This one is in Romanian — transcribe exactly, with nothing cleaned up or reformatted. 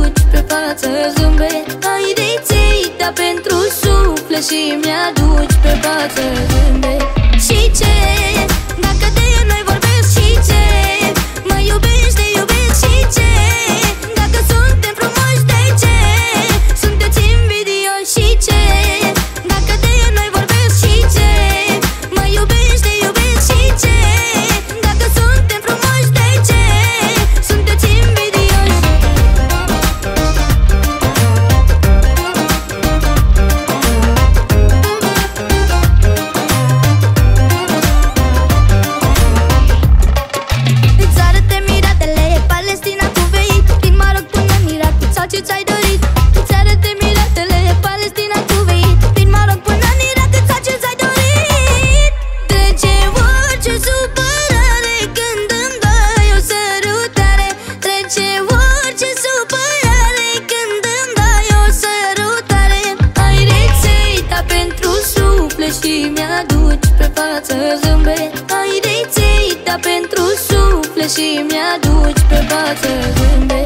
mi-aduci pe față zâmbet. Ai rețeta pentru suflet și mi-aduci pe față zâmbet. Și ce? Dacă de noi vorbesc și ce? Mă iubești, te iubesc și ce? Dacă suntem frumoși, de ce? Sunteți invidioși și ce? Dacă de noi vorbesc și ce? Mă iubești, te iubesc și ce? Dacă suntem frumoși, de ce? Sunteți invidioși. Îți arăte miratele, Palestina cu veit. Din Maroc până în Irak, sau ce ți-ai dorit. Îți arăte miratele, Palestina cu veit. Din Maroc până în Irak, sau ce ți-ai dorit. Trece orice supărare când îmi dai o sărutare. Trece orice supărare când îmi dai o sărutare. Ai rețeta pentru suflet și mi-aduci pe față zâmbet. Ai rețeta pentru suflet și mi-aduci pe față zâmbet.